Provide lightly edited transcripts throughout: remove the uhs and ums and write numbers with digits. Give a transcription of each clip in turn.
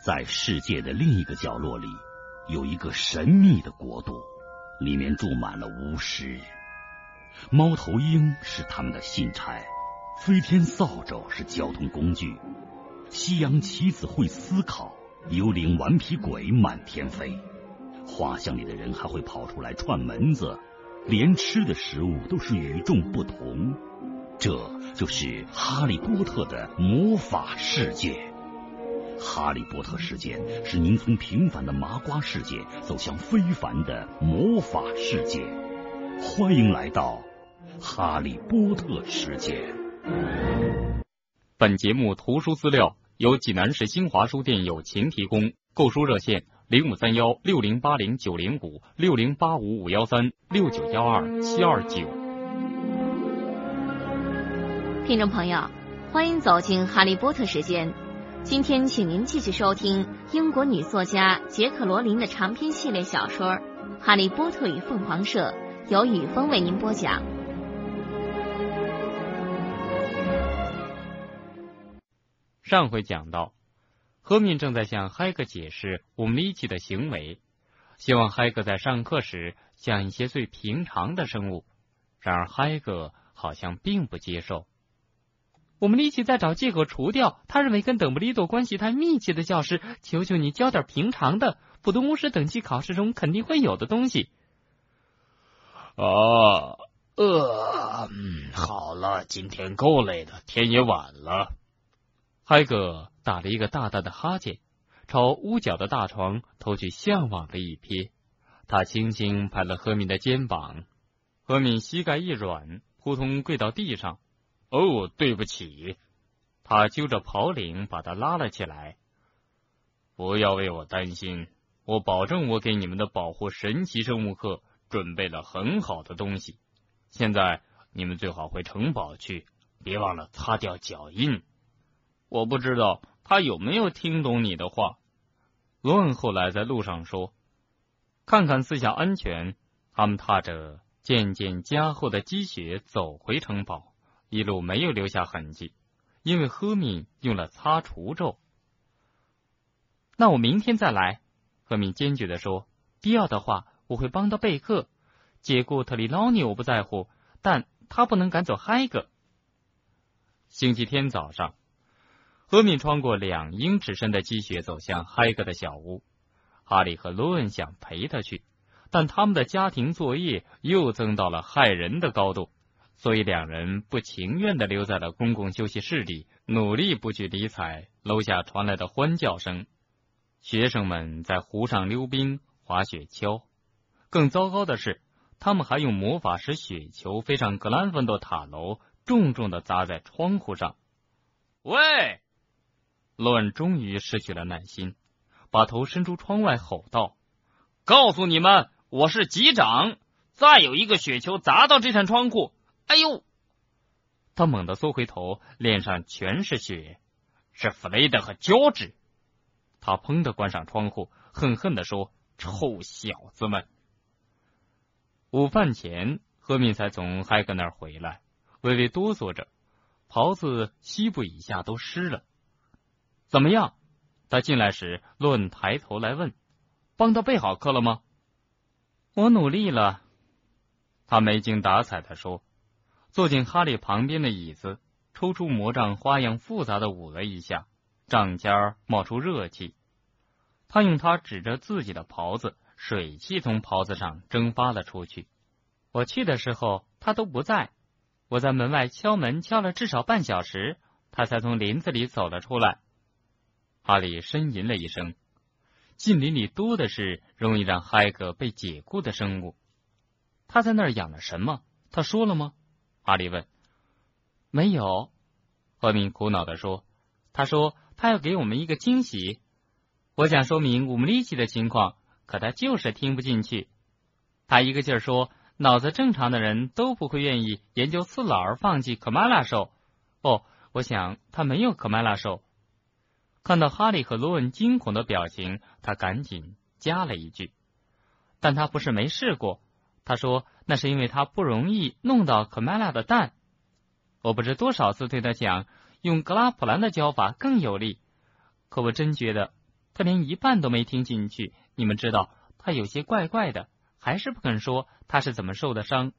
在世界的另一个角落里，有一个神秘的国度，里面住满了巫师。猫头鹰是他们的信差，飞天扫帚是交通工具，西洋棋子会思考，幽灵顽皮鬼满天飞。画像里的人还会跑出来串门子，连吃的食物都是与众不同。这就是哈利波特的魔法世界。哈利波特事件是您从平凡的麻瓜世界走向非凡的魔法世界。欢迎来到哈利波特世界。 本节目图书资料由济南市新华书店友情提供，购书热线05316080-905 60855136912-729。 听众朋友，欢迎走进哈利波特时间。今天请您继续收听英国女作家杰克·罗琳的长篇系列小说《哈利波特与凤凰社》，由雨峰为您播讲。 上回讲到，赫敏正在向海格解释乌姆里奇的行为，希望海格在上课时讲一些最平常的生物，然而海格好像并不接受。我们一起在找借口除掉他认为跟邓布利多关系太密切的教师，求求你教点平常的普通巫师等级考试中肯定会有的东西。 好了，今天够累的，天也晚了。 海格打了一个大大的哈欠，朝屋角的大床投去向往的一瞥。他轻轻拍了赫敏的肩膀，赫敏膝盖一软，扑通跪到地上。 对不起。 他揪着袍领把他拉了起来。 不要为我担心，我保证我给你们的保护神奇生物课准备了很好的东西。现在你们最好回城堡去，别忘了擦掉脚印。 我不知道他有没有听懂你的话。罗恩后来在路上说，看看四下安全，他们踏着渐渐加厚的积雪走回城堡，一路没有留下痕迹，因为赫敏用了擦除咒。那我明天再来，赫敏坚决地说，必要的话我会帮到贝克，解雇特里劳尼我不在乎，但他不能赶走海格。星期天早上，赫敏穿过2英尺深的积雪走向海格的小屋。哈利和罗恩想陪他去，但他们的家庭作业又增到了骇人的高度，所以2人不情愿地留在了公共休息室里，努力不去理睬楼下传来的欢叫声。学生们在湖上溜冰、滑雪橇。更糟糕的是，他们还用魔法使雪球飞上格兰芬多塔楼，重重地砸在窗户上。 喂！ 罗恩终于失去了耐心，把头伸出窗外吼道， 告诉你们，我是级长，再有一个雪球砸到这扇窗户，哎呦！ 他猛地缩回头，脸上全是血，是弗雷德和乔治。他砰地关上窗户，恨恨地说，臭小子们。午饭前，赫敏才从海格那儿回来，微微哆嗦着，袍子膝部以下都湿了。怎么样？他进来时，洛恩抬头来问，帮他备好课了吗？我努力了，他没精打采地说，坐进哈利旁边的椅子，抽出魔杖，花样复杂的舞了一下，杖尖冒出热气。他用它指着自己的袍子，水汽从袍子上蒸发了出去。我去的时候他都不在，我在门外敲门敲了至少半小时，他才从林子里走了出来。哈利呻吟了一声，近邻里多的是容易让海格被解雇的生物。他在那儿养了什么？他说了吗？哈利问。没有，赫敏苦恼地说，他说他要给我们一个惊喜。我想说明乌姆里奇的情况，可他就是听不进去。他一个劲儿说，脑子正常的人都不会愿意研究刺佬而放弃可麦拉兽。我想他没有可麦拉兽。看到哈利和罗恩惊恐的表情，他赶紧加了一句，但他不是没试过。他说那是因为他不容易弄到可麦拉的蛋。我不知多少次对他讲，用格拉普兰的教法更有力，可我真觉得他可连一半都没听进去。你们知道他有些怪怪的，还是不肯说他是怎么受的伤。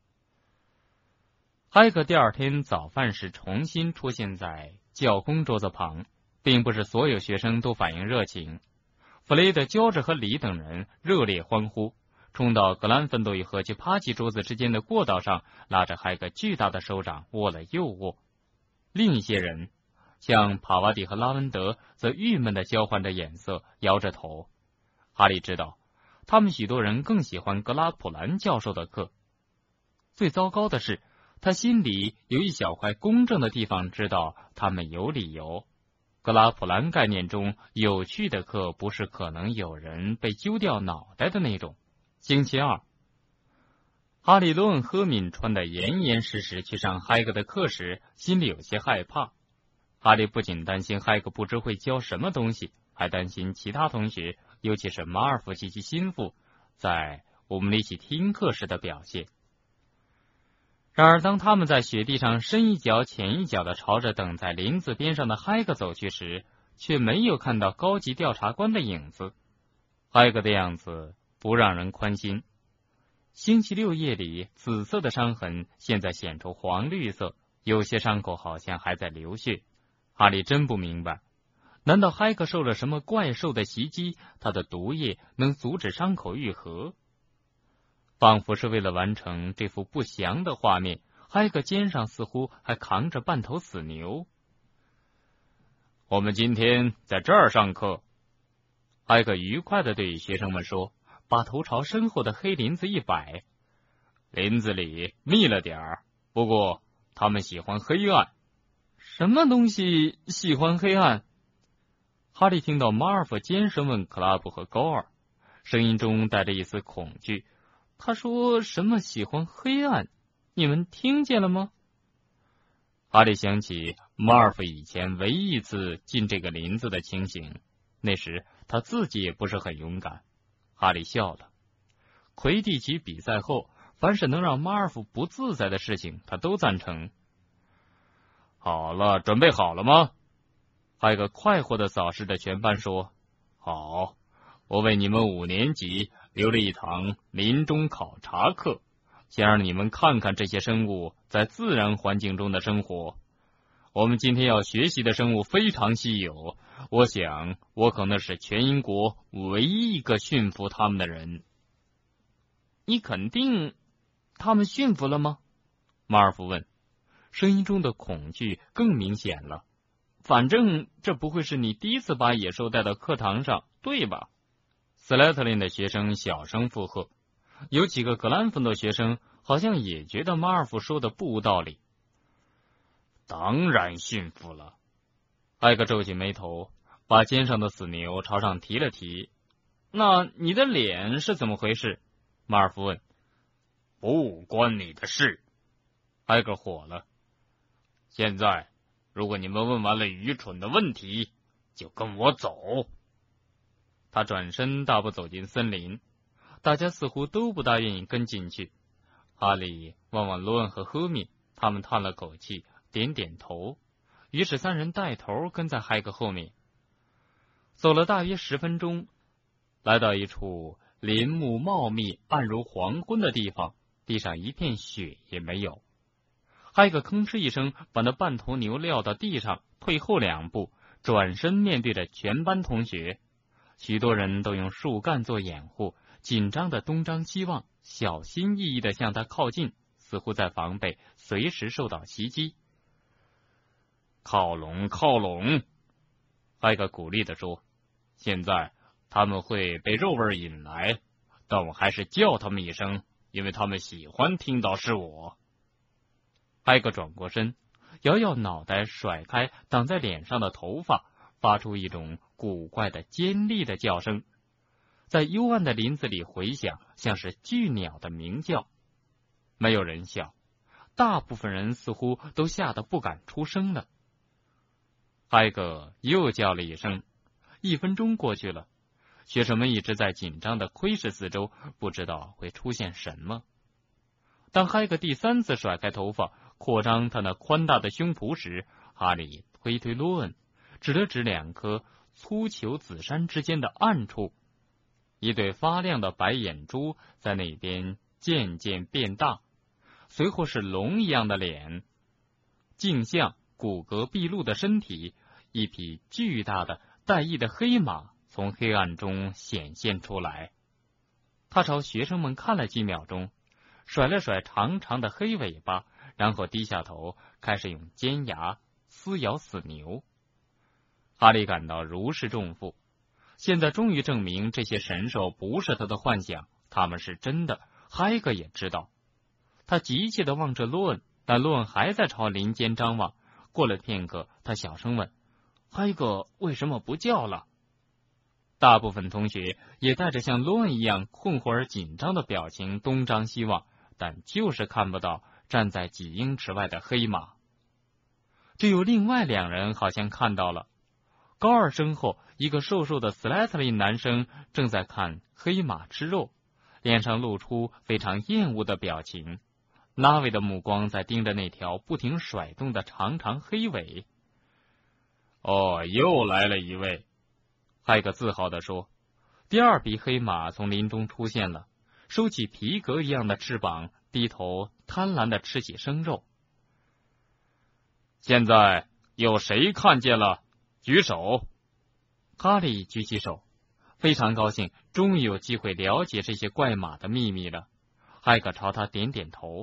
海格第二天早饭时重新出现在教工桌子旁，并不是所有学生都反应热情。弗雷德、乔治和李等人热烈欢呼，冲到格兰芬多与和其帕奇桌子之间的过道上，拉着海格巨大的手掌握了又握。另一些人，像帕瓦蒂和拉文德，则郁闷地交换着眼色，摇着头。哈利知道，他们许多人更喜欢格拉普兰教授的课。最糟糕的是，他心里有一小块公正的地方，知道他们有理由。格拉普兰概念中有趣的课不是可能有人被揪掉脑袋的那种。星期二，哈利、罗恩、赫敏穿得严严实实去上海格的课时，心里有些害怕。哈利不仅担心海格不知会教什么东西，还担心其他同学，尤其是马尔福及其心腹，在我们一起听课时的表现。然而当他们在雪地上深一脚浅一脚地朝着等在林子边上的海格走去时，却没有看到高级调查官的影子。海格的样子不让人宽心。星期六夜里，紫色的伤痕现在显出黄绿色，有些伤口好像还在流血。哈利真不明白，难道海格受了什么怪兽的袭击，他的毒液能阻止伤口愈合？仿佛是为了完成这幅不祥的画面，海格肩上似乎还扛着半头死牛。我们今天在这儿上课，海格愉快地对学生们说，把头朝身后的黑林子一摆。林子里密了点儿，不过他们喜欢黑暗。什么东西喜欢黑暗？哈利听到马尔福尖声问克拉布和高尔，声音中带着一丝恐惧。他说什么喜欢黑暗？你们听见了吗？哈利想起马尔福以前唯一一次进这个林子的情形，那时他自己也不是很勇敢。哈利笑了。魁地奇比赛后，凡是能让马尔福不自在的事情，他都赞成。好了，准备好了吗？海格快活地扫视着全班说，好，我为你们5年级留了一堂林中考察课，先让你们看看这些生物在自然环境中的生活。我们今天要学习的生物非常稀有，我想我可能是全英国唯一一个驯服他们的人。你肯定他们驯服了吗？马尔福问，声音中的恐惧更明显了。反正这不会是你第一次把野兽带到课堂上，对吧？斯莱特林的学生小声附和，有几个格兰芬多学生好像也觉得马尔福说的不无道理。当然驯服了。艾格皱起眉头，把肩上的死牛朝上提了提。那你的脸是怎么回事？马尔福问。不关你的事。艾格火了。现在如果你们问完了愚蠢的问题，就跟我走。他转身大步走进森林，大家似乎都不大愿意跟进去。哈利望望罗恩和赫敏，他们叹了口气，点点头，于是3人带头跟在海格后面。走了大约10分钟，来到一处林木茂密、暗如黄昏的地方，地上一片雪也没有。海格吭哧一声把那半头牛撂到地上，退后2步，转身面对着全班同学。许多人都用树干做掩护，紧张的东张西望，小心翼翼地向他靠近，似乎在防备随时受到袭击。靠拢，靠拢！海格鼓励地说。现在他们会被肉味引来，但我还是叫他们一声，因为他们喜欢听到是我。海格转过身，摇摇脑袋，甩开挡在脸上的头发，发出一种古怪的尖利的叫声，在幽暗的林子里回响，像是巨鸟的鸣叫。没有人笑，大部分人似乎都吓得不敢出声了。海格又叫了一声，1分钟过去了，学生们一直在紧张地窥视四周，不知道会出现什么。当海格第3次甩开头发，扩张他那宽大的胸脯时，哈利推推罗恩，指了指2颗粗球子山之间的暗处，一对发亮的白眼珠在那边渐渐变大，随后是龙一样的脸，镜像骨骼毕露的身体，一匹巨大的带翼的黑马从黑暗中显现出来。他朝学生们看了几秒钟，甩了甩长长的黑尾巴，然后低下头，开始用尖牙撕咬死牛。哈利感到如释重负，现在终于证明这些神兽不是他的幻想，他们是真的。海格也知道。他急切地望着洛恩，但洛恩还在朝林间张望。过了片刻，他小声问：海格为什么不叫了？大部分同学也带着像洛恩一样困惑而紧张的表情东张西望，但就是看不到站在几英尺外的黑马。只有另外2人好像看到了。高2身后，一个瘦瘦的斯莱特林男生正在看黑马吃肉，脸上露出非常厌恶的表情。拉维的目光在盯着那条不停甩动的长长黑尾。 哦，又来了一位， 海格自豪地说。第2匹黑马从林中出现了，收起皮革一样的翅膀，低头贪婪地吃起生肉。 现在有谁看见了？举手。 哈利举起手，非常高兴，终于有机会了解这些怪马的秘密了。海格朝他点点头。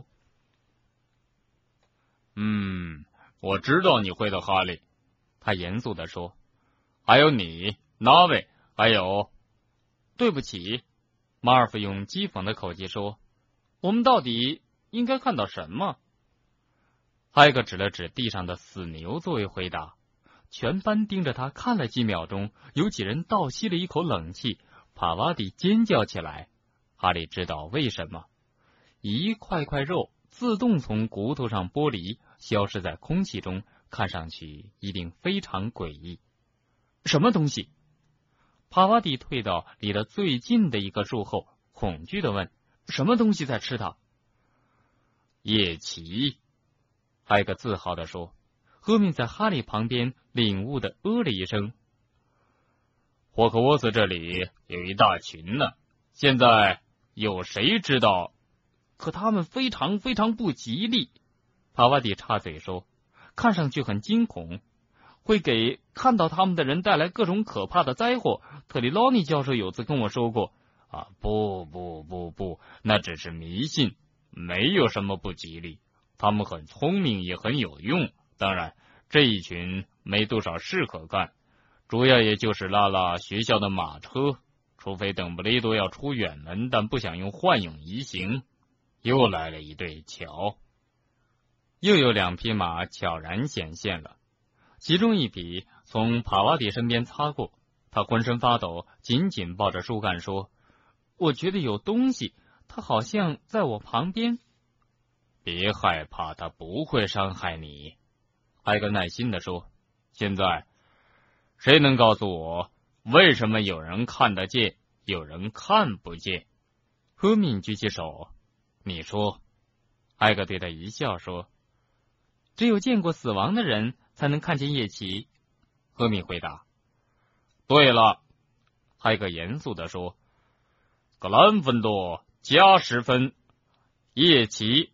我知道你会的，哈利， 他严肃地说。 还有你，那位，还有…… 对不起，马尔福用讥讽的口气说，我们到底应该看到什么？海格指了指地上的死牛作为回答。全班盯着他看了几秒钟，有几人倒吸了一口冷气，帕瓦迪尖叫起来。哈利知道为什么，一块块肉自动从骨头上剥离，消失在空气中，看上去一定非常诡异。什么东西？帕瓦迪退到离得最近的一个树后，恐惧地问：什么东西在吃它？ 夜骑， 海格自豪地说。赫敏在哈利旁边领悟地了一声。 霍格沃茨这里有一大群呢，现在有谁知道？ 可他们非常非常不吉利，帕瓦迪插嘴说，看上去很惊恐，会给看到他们的人带来各种可怕的灾祸。特里劳尼教授有次跟我说过。 不，那只是迷信，没有什么不吉利，他们很聪明也很有用。当然，这一群没多少事可干，主要也就是拉拉学校的马车，除非邓布利多要出远门，但不想用幻影移行。又来了一对，瞧， 又有2匹马悄然显现了，其中一匹从帕瓦迪身边擦过，他浑身发抖，紧紧抱着树干说：我觉得有东西，它好像在我旁边。 别害怕，它不会伤害你。海格耐心地说，现在谁能告诉我为什么有人看得见，有人看不见？ 赫敏举起手。 你说。 海格对他一笑说，只有见过死亡的人才能看见夜骑。赫敏回答。 对了， 海格严肃地说， 格兰芬多加10分， 夜骑。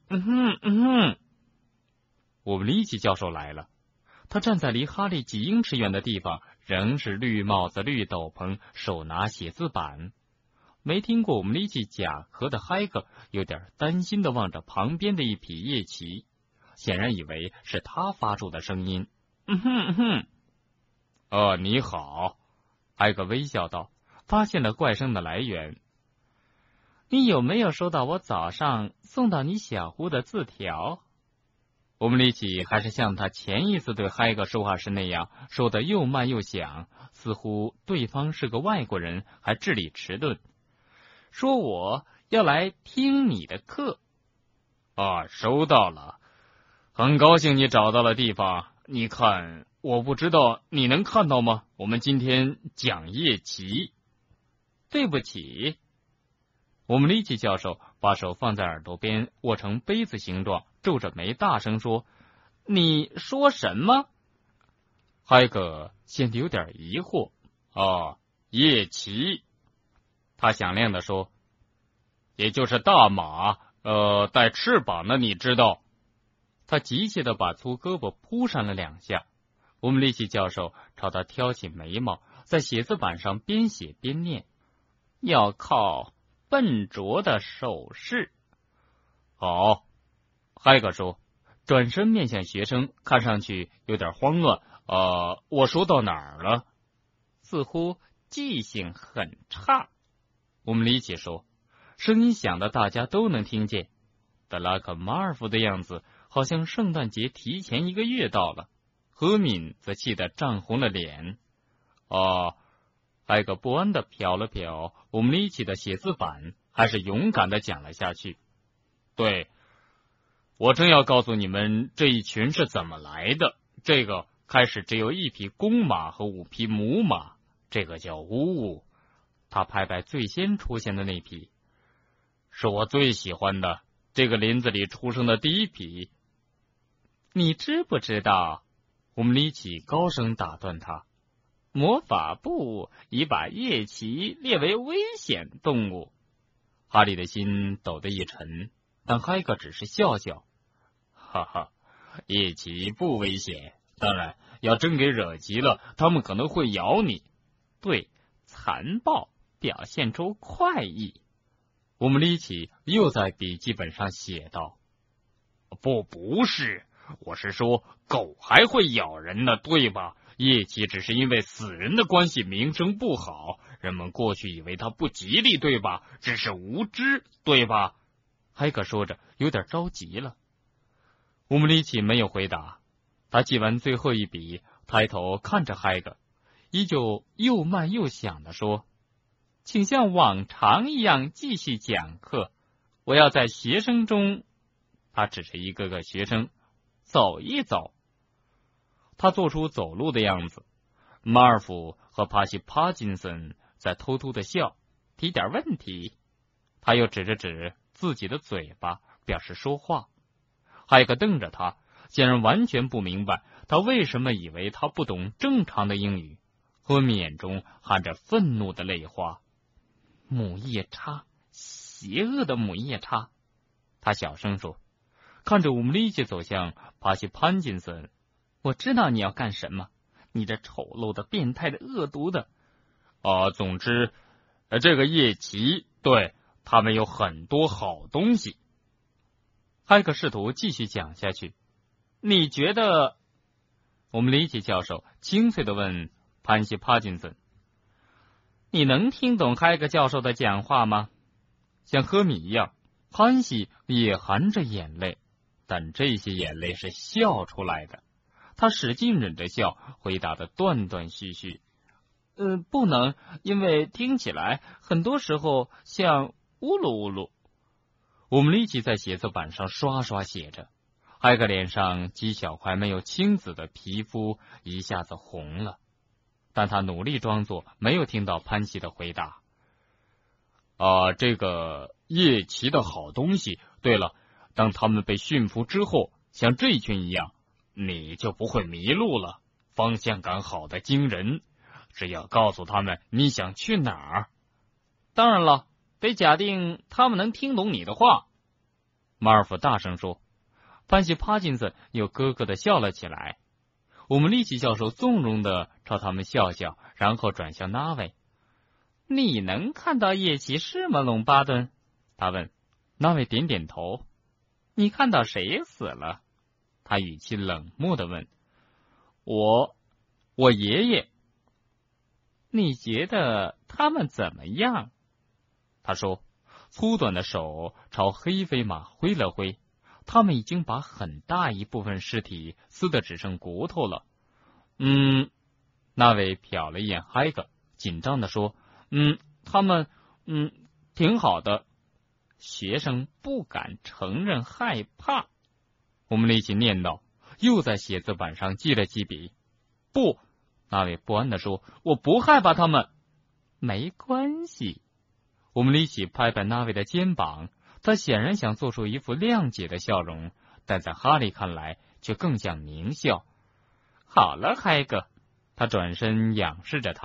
我们利奇教授来了，他站在离哈利几英尺远的地方，仍是绿帽子、绿斗篷，手拿写字板。没听过我们利奇甲壳的海格有点担心地望着旁边的一匹夜骑，显然以为是他发出的声音。 你好， 海格微笑道，发现了怪声的来源。你有没有收到我早上送到你小屋的字条？我们利奇还是像他前一次对海格说话时那样，说得又慢又响，似乎对方是个外国人，还智力迟钝。说我要来听你的课。 收到了，很高兴你找到了地方。你看，我不知道你能看到吗？我们今天讲夜骑。 对不起。我们利奇教授把手放在耳朵边，握成杯子形状，皱着眉大声说：你说什么？海格显得有点疑惑。 哦，夜骑。他响亮地说，也就是大马，带翅膀的，你知道。他急切地把粗胳膊扑上了2下。我们利奇教授朝他挑起眉毛，在写字板上边写边念，要靠笨拙的手势。好，海格说，转身面向学生，看上去有点慌乱。我说到哪儿了？似乎记性很差。我们利奇说，声音响的大家都能听见。德拉克马尔夫的样子好像圣诞节提前1个月到了。何敏则气得涨红了脸。海格不安地瞟了瞟我们利奇的写字板，还是勇敢地讲了下去。对，我正要告诉你们这一群是怎么来的。这个开始只有1匹公马和5匹母马，这个叫乌乌。他拍拍最先出现的那匹，是我最喜欢的，这个林子里出生的第1匹。你知不知道？我们利奇高声打断他，魔法部已把夜骑列为危险动物。哈利的心抖得一沉，但海格只是笑笑，哈哈，夜骑不危险，当然要真给惹急了，他们可能会咬你。对，残暴，表现出快意。我们利奇又在笔记本上写道，不是，我是说狗还会咬人呢，对吧？夜骑只是因为死人的关系名声不好，人们过去以为它不吉利，对吧？只是无知，对吧？海格说着有点着急了。乌姆里奇没有回答，他记完最后一笔，抬头看着海格，依旧又慢又响地说，请像往常一样继续讲课，我要在学生中，他指着一个个学生，走一走。他做出走路的样子，马尔福和帕西帕金森在偷偷的笑，提点问题。他又指自己的嘴巴，表示说话。海格瞪着他，显然完全不明白他为什么以为他不懂正常的英语，和眼中含着愤怒的泪花。母夜叉，邪恶的母夜叉，他小声说，看着我们立即走向帕西潘金森。我知道你要干什么，你这丑陋的、变态的、恶毒的。总之，这个夜骑，对，他们有很多好东西。海格试图继续讲下去。你觉得？我们理奇教授清脆地问潘西帕金森：“你能听懂海格教授的讲话吗？”像喝米一样，潘西也含着眼泪，但这些眼泪是笑出来的。他使劲忍着笑，回答的断断续续：“不能，因为听起来很多时候像呜噜呜噜。”我们立即在写字板上刷刷写着，海格脸上几小块没有青紫的皮肤一下子红了，但他努力装作没有听到潘西的回答。这个夜骑的好东西，对了，当他们被驯服之后，像这群一样，你就不会迷路了，方向感好的惊人，只要告诉他们你想去哪儿。当然了，得假定他们能听懂你的话。马尔福大声说。潘西帕金森又咯咯地笑了起来。我们立奇教授纵容地朝他们笑笑，然后转向那位。你能看到夜骑士吗，龙巴顿？他问。那位点点头。你看到谁死了？他语气冷漠地问。我爷爷。你觉得他们怎么样？他说，粗短的手朝黑飞马挥了挥，他们已经把很大一部分尸体撕得只剩骨头了。那位瞟了一眼海格，紧张地说，他们挺好的。学生不敢承认害怕。我们立即念叨，又在写字板上记了几笔。不，那位不安地说，我不害怕他们。没关系。我们立即拍拍那位的肩膀，他显然想做出一副谅解的笑容，但在哈利看来却更像狞笑。好了，海格，他转身仰视着他，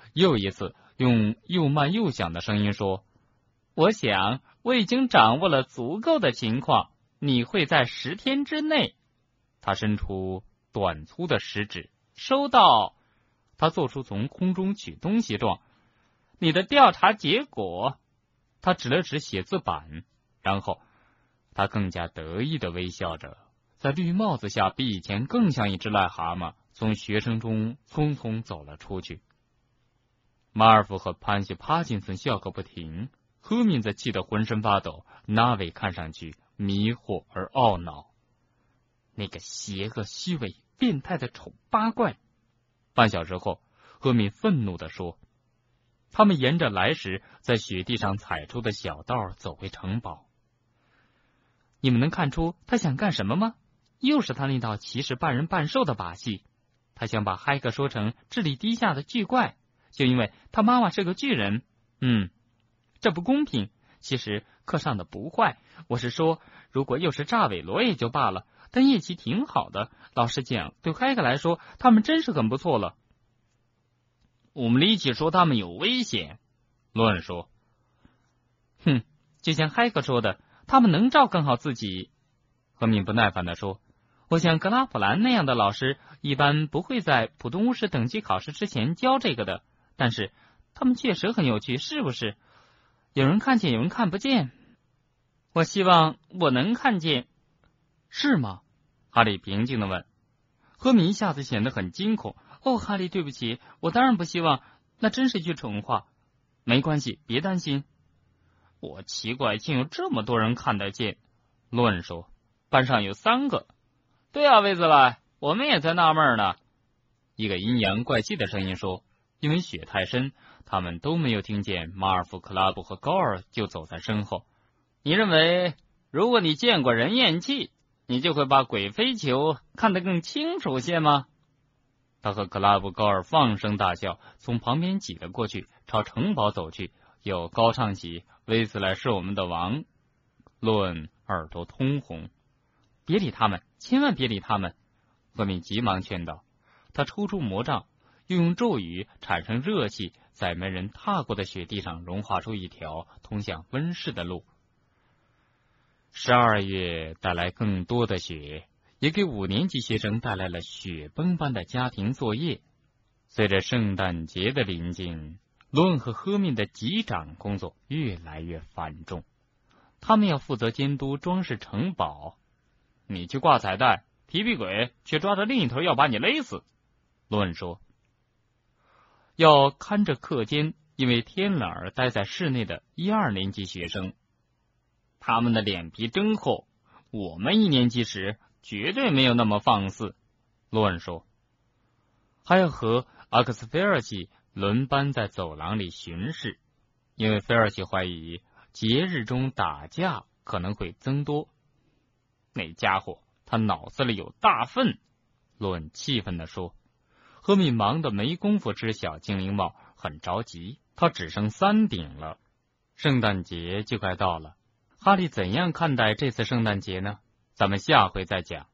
又一次用又慢又响的声音说：我想我已经掌握了足够的情况，你会在10天之内。他伸出短粗的食指，收到。他做出从空中取东西状。你的调查结果。他指了指写字板，然后他更加得意地微笑着，在绿帽子下比以前更像一只癞蛤蟆，从学生中匆匆走了出去。马尔福和潘西帕金森笑个不停，赫敏则气得浑身发抖，那位看上去迷惑而懊恼。那个邪恶、虚伪、变态的丑八怪！半小时后，赫敏愤怒地说：他们沿着来时在雪地上踩出的小道走回城堡。你们能看出他想干什么吗？又是他那道歧视半人半兽的把戏。他想把海格说成智力低下的巨怪，就因为他妈妈是个巨人。这不公平。其实课上的不坏，我是说，如果又是炸尾罗也就罢了，但叶奇挺好的。老实讲，对海格来说，他们真是很不错了。我们立即说他们有危险，罗恩说。就像海格说的，他们能照看好自己。赫敏不耐烦地说，我想格拉普兰那样的老师一般不会在普通巫师等级考试之前教这个的，但是他们确实很有趣，是不是？有人看见，有人看不见。我希望我能看见。是吗？哈利平静地问。赫敏一下子显得很惊恐。哈利，对不起，我当然不希望，那真是句蠢话。没关系，别担心。我奇怪，竟有这么多人看得见。罗恩说，班上有3个。对啊，威斯莱，我们也在纳闷呢。一个阴阳怪气的声音说，因为雪太深，他们都没有听见马尔福、克拉布和高尔就走在身后。你认为，如果你见过人咽气，你就会把鬼飞球看得更清楚些吗？他和克拉布、高尔放声大笑，从旁边挤了过去，朝城堡走去，又高唱起威斯莱是我们的王。洛恩耳朵通红。别理他们，千万别理他们。赫敏急忙劝道。他抽出魔杖，又用咒语产生热气，在没人踏过的雪地上融化出一条通向温室的路。12月带来更多的雪，也给5年级学生带来了雪崩般的家庭作业。随着圣诞节的临近，罗恩和赫敏的级长工作越来越繁重。他们要负责监督装饰城堡。你去挂彩带，皮皮鬼却抓着另一头要把你勒死。罗恩说。要看着课间因为天冷而待在室内的1、2年级学生，他们的脸皮真厚，我们1年级时绝对没有那么放肆。罗恩说。还要和阿克斯菲尔奇轮班在走廊里巡视，因为菲尔奇怀疑节日中打架可能会增多。那家伙他脑子里有大粪，罗恩气愤地说。赫敏忙得没工夫织小精灵帽，很着急，他只剩3顶了。圣诞节就快到了，哈利怎样看待这次圣诞节呢？咱们下回再讲。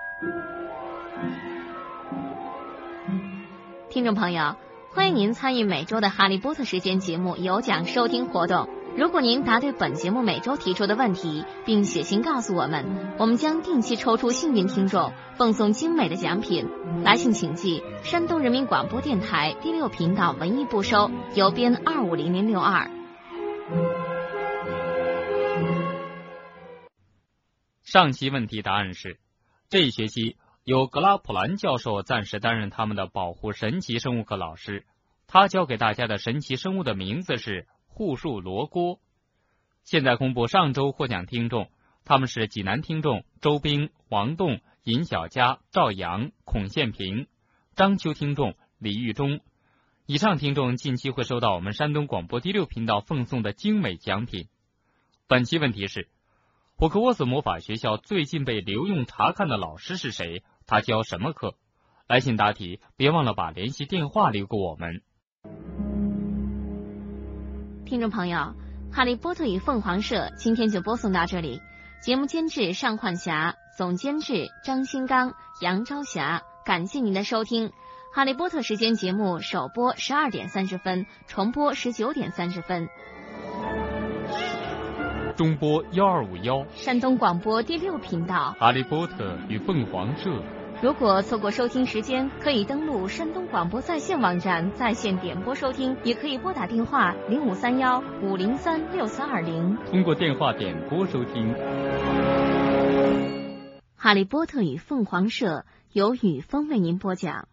听众朋友，欢迎您参与每周的哈利波特时间节目有奖收听活动。如果您答对本节目每周提出的问题，并写信告诉我们，我们将定期抽出幸运听众，奉送精美的奖品。来信请寄山东人民广播电台第6频道文艺部收，邮编2500062。 上期问题答案是：这一学期由格拉普兰教授暂时担任他们的保护神奇生物课老师，他教给大家的神奇生物的名字是护树罗锅。现在公布上周获奖听众，他们是济南听众周冰、王栋、尹小佳、赵阳、孔宪平；章丘听众李玉忠。以上听众近期会收到我们山东广播第6频道奉送的精美奖品。本期问题是：霍格沃茨魔法学校最近被留用查看的老师是谁？他教什么课？来信答题，别忘了把联系电话留给我们。 听众朋友，哈利波特与凤凰社今天就播送到这里。节目监制尚焕霞，总监制张新刚、杨朝霞。感谢您的收听。 哈利波特时间节目首播12点30分，重播19点30分。 中波1251， 山东广播第6频道， 哈利波特与凤凰社。 如果错过收听时间，可以登录山东广播在线网站在线点播收听，也可以拨打电话0531-503-6320， 通过电话点播收听。 哈利波特与凤凰社由雨峰为您播讲。